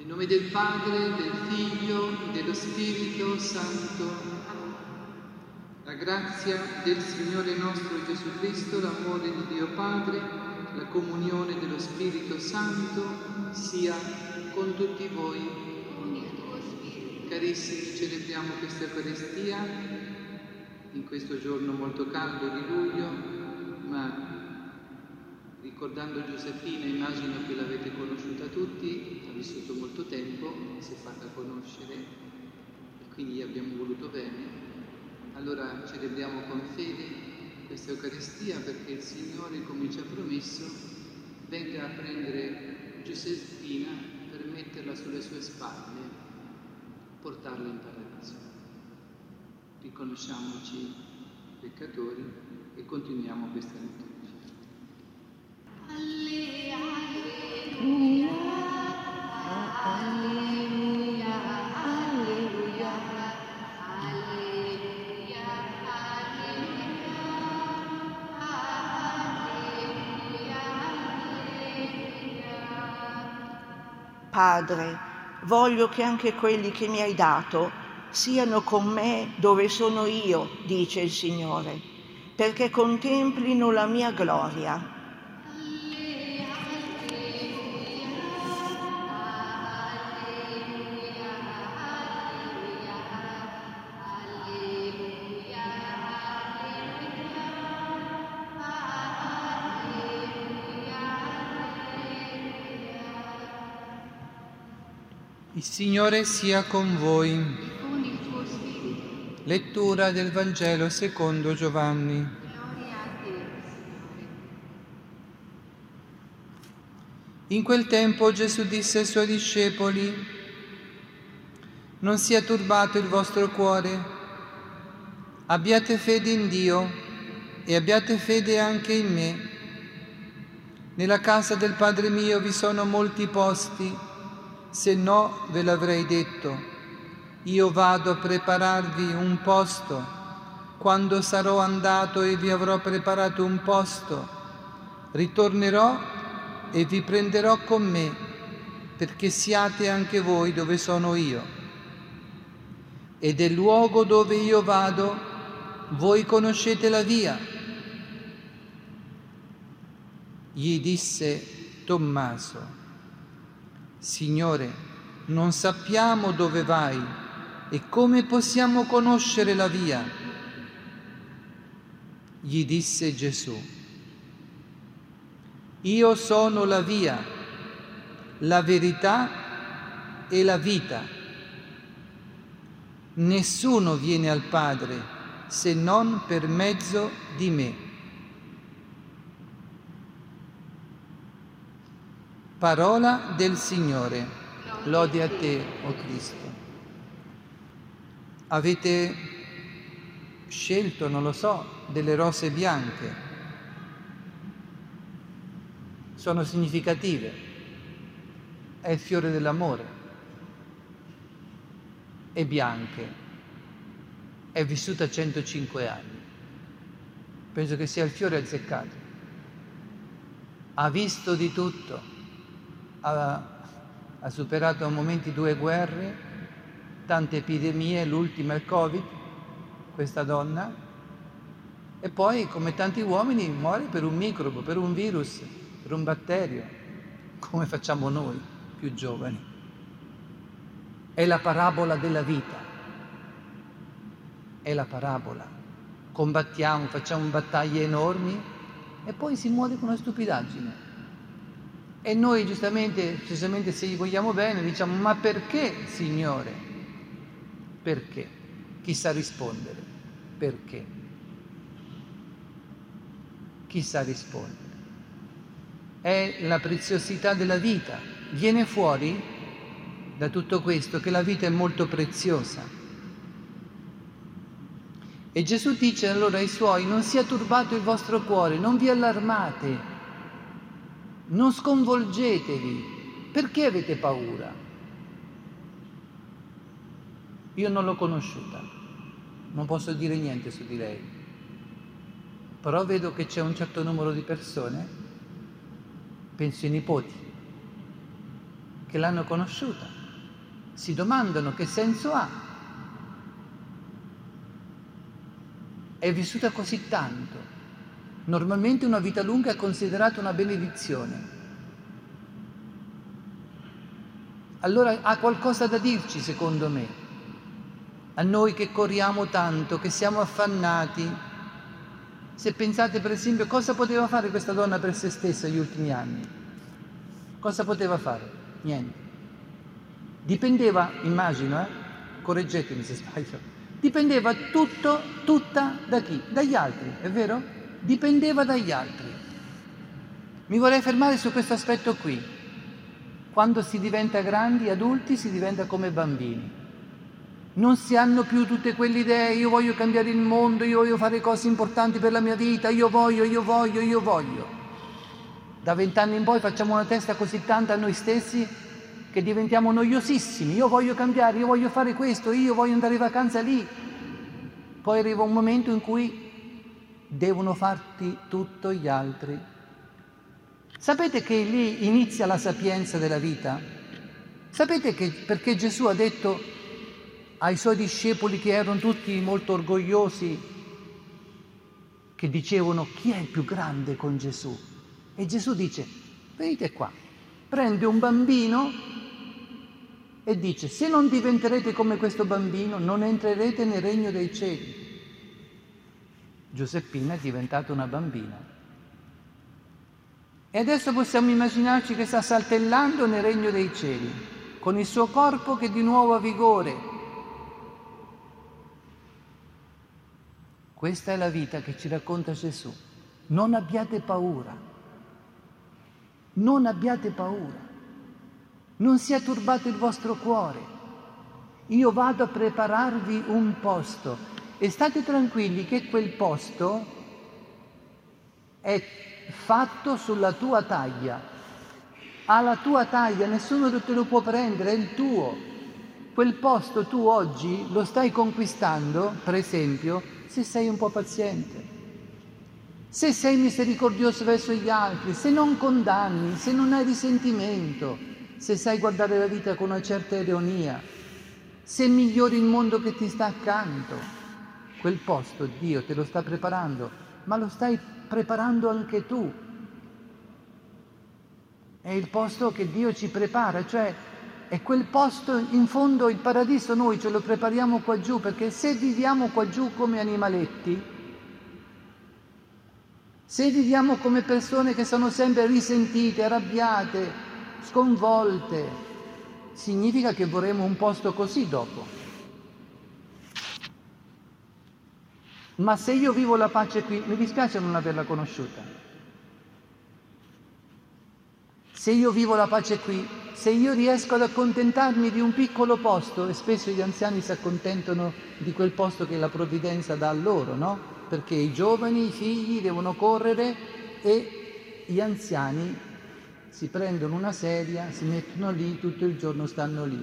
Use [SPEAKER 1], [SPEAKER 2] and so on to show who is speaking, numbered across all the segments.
[SPEAKER 1] nome del Padre, del Figlio e dello Spirito Santo. La grazia del Signore nostro Gesù Cristo, l'amore di Dio Padre, la comunione dello Spirito Santo sia con tutti voi. Carissimi, celebriamo questa Eucaristia in questo giorno molto caldo di luglio, ma ricordando Giuseppina, immagino che l'avete conosciuta tutti, ha vissuto molto tempo, si è fatta conoscere e quindi gli abbiamo voluto bene. Allora celebriamo con fede questa Eucaristia perché il Signore, come ci ha promesso, venga a prendere Giuseppina per metterla sulle sue spalle, portarla in paradiso. Riconosciamoci peccatori e continuiamo questa liturgia.
[SPEAKER 2] Alleluia, alleluia, alleluia, alleluia, alleluia, alleluia.
[SPEAKER 3] Padre, voglio che anche quelli che mi hai dato siano con me dove sono io, dice il Signore, perché contemplino la mia gloria.
[SPEAKER 1] Il Signore sia con voi.
[SPEAKER 2] Con il tuo spirito.
[SPEAKER 1] Lettura del Vangelo secondo Giovanni.
[SPEAKER 2] Gloria a te, Signore.
[SPEAKER 1] In quel tempo Gesù disse ai suoi discepoli: non sia turbato il vostro cuore, abbiate fede in Dio e abbiate fede anche in me. Nella casa del Padre mio vi sono molti posti, se no ve l'avrei detto. Io vado a prepararvi un posto. Quando sarò andato e vi avrò preparato un posto, ritornerò e vi prenderò con me, perché siate anche voi dove sono io. E del luogo dove io vado, voi conoscete la via. Gli disse Tommaso: Signore, non sappiamo dove vai e come possiamo conoscere la via? Gli disse Gesù: io sono la via, la verità e la vita. Nessuno viene al Padre se non per mezzo di me. Parola del Signore. Lode a te, o Cristo. Avete scelto, non lo so, delle rose bianche. Sono significative. È il fiore dell'amore. È bianche. È vissuta 105 anni. Penso che sia il fiore azzeccato. Ha visto di tutto. Ha superato a momenti 2 guerre, tante epidemie, l'ultima il Covid, questa donna, e poi come tanti uomini muore per un microbo, per un virus, per un batterio, come facciamo noi più giovani. È la parabola della vita, è la parabola. Combattiamo, facciamo battaglie enormi e poi si muore con una stupidaggine. E noi giustamente se gli vogliamo bene diciamo: ma perché, Signore? Perché? Chi sa rispondere? Perché? Chi sa rispondere? È la preziosità della vita. Viene fuori da tutto questo che la vita è molto preziosa. E Gesù dice allora ai Suoi: non sia turbato il vostro cuore, non vi allarmate. Non sconvolgetevi, perché avete paura? Io non l'ho conosciuta, non posso dire niente su di lei, però vedo che c'è un certo numero di persone, penso i nipoti, che l'hanno conosciuta si domandano che senso ha. È vissuta così tanto. Normalmente una vita lunga è considerata una benedizione. Allora ha qualcosa da dirci, secondo me, a noi che corriamo tanto, che siamo affannati. Se pensate per esempio cosa poteva fare questa donna per se stessa negli ultimi anni, cosa poteva fare? Niente. Dipendeva, immagino, correggetemi se sbaglio, dipendeva tutta da chi? Dagli altri, è vero? Dipendeva dagli altri. Mi vorrei fermare su questo aspetto qui. Quando si diventa grandi, adulti, si diventa come bambini. Non si hanno più tutte quelle idee, io voglio cambiare il mondo, io voglio fare cose importanti per la mia vita, io voglio. Da 20 anni in poi facciamo una testa così tanta a noi stessi che diventiamo noiosissimi. Io voglio cambiare, io voglio fare questo, io voglio andare in vacanza lì. Poi arriva un momento in cui devono farti tutto gli altri. Sapete che lì inizia la sapienza della vita? Sapete che perché Gesù ha detto ai suoi discepoli, che erano tutti molto orgogliosi, che dicevano chi è il più grande con Gesù? E Gesù dice, venite qua, prende un bambino e dice, se non diventerete come questo bambino non entrerete nel regno dei cieli. Giuseppina è diventata una bambina. E adesso possiamo immaginarci che sta saltellando nel regno dei cieli, con il suo corpo che di nuovo ha vigore. Questa è la vita che ci racconta Gesù. Non abbiate paura. Non abbiate paura. Non sia turbato il vostro cuore. Io vado a prepararvi un posto e state tranquilli che quel posto è fatto sulla tua taglia. Alla tua taglia, nessuno te lo può prendere, è il tuo. Quel posto tu oggi lo stai conquistando, per esempio, se sei un po' paziente, se sei misericordioso verso gli altri, se non condanni, se non hai risentimento, se sai guardare la vita con una certa ironia, se migliori il mondo che ti sta accanto. Quel posto Dio te lo sta preparando, ma lo stai preparando anche tu. È il posto che Dio ci prepara, cioè è quel posto, in fondo il paradiso noi ce lo prepariamo qua giù, perché se viviamo qua giù come animaletti, se viviamo come persone che sono sempre risentite, arrabbiate, sconvolte, significa che vorremmo un posto così dopo. Ma se io vivo la pace qui, mi dispiace non averla conosciuta. Se io vivo la pace qui, se io riesco ad accontentarmi di un piccolo posto, e spesso gli anziani si accontentano di quel posto che la provvidenza dà a loro, no? Perché i giovani, i figli devono correre e gli anziani si prendono una sedia, si mettono lì, tutto il giorno stanno lì.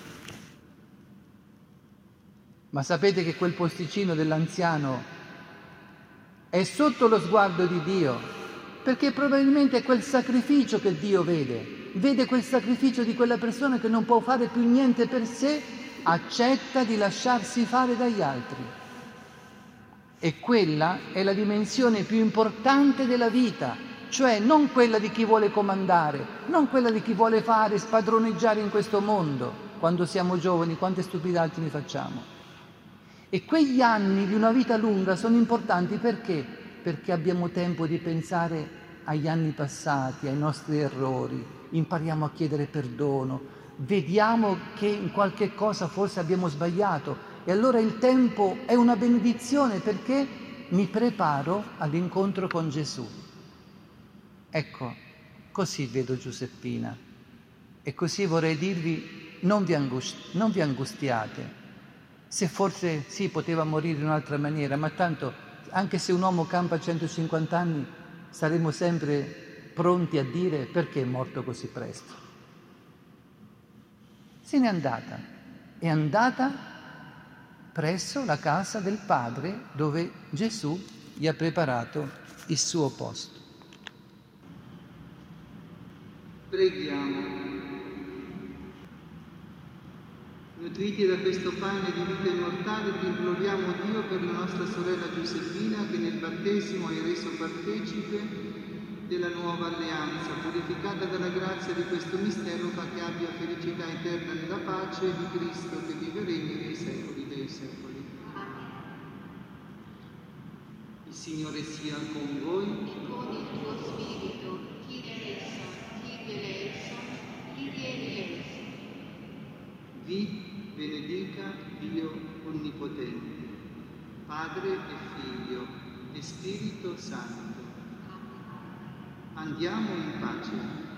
[SPEAKER 1] Ma sapete che quel posticino dell'anziano è sotto lo sguardo di Dio? Perché probabilmente è quel sacrificio che Dio vede quel sacrificio di quella persona che non può fare più niente per sé, accetta di lasciarsi fare dagli altri. E quella è la dimensione più importante della vita, cioè non quella di chi vuole comandare, non quella di chi vuole fare, spadroneggiare in questo mondo. Quando siamo giovani, quante stupidaggini facciamo. E quegli anni di una vita lunga sono importanti perché? Perché abbiamo tempo di pensare agli anni passati, ai nostri errori, impariamo a chiedere perdono, vediamo che in qualche cosa forse abbiamo sbagliato e allora il tempo è una benedizione perché mi preparo all'incontro con Gesù. Ecco, così vedo Giuseppina e così vorrei dirvi, non vi angustiate. Se forse sì, poteva morire in un'altra maniera, ma tanto, anche se un uomo campa 150 anni, saremo sempre pronti a dire perché è morto così presto. Se n'è andata presso la casa del Padre dove Gesù gli ha preparato il suo posto. Preghiamo. Nutriti da questo pane di vita immortale, ti imploriamo Dio per la nostra sorella Giuseppina, che nel battesimo hai reso partecipe della nuova alleanza, purificata dalla grazia di questo mistero, fa che abbia felicità eterna nella pace di Cristo, che vive e regna nei secoli dei secoli. Il Signore sia con voi.
[SPEAKER 2] E con il tuo spirito, chi eleison.
[SPEAKER 1] Vi benedica Dio Onnipotente, Padre e Figlio e Spirito Santo. Andiamo in pace.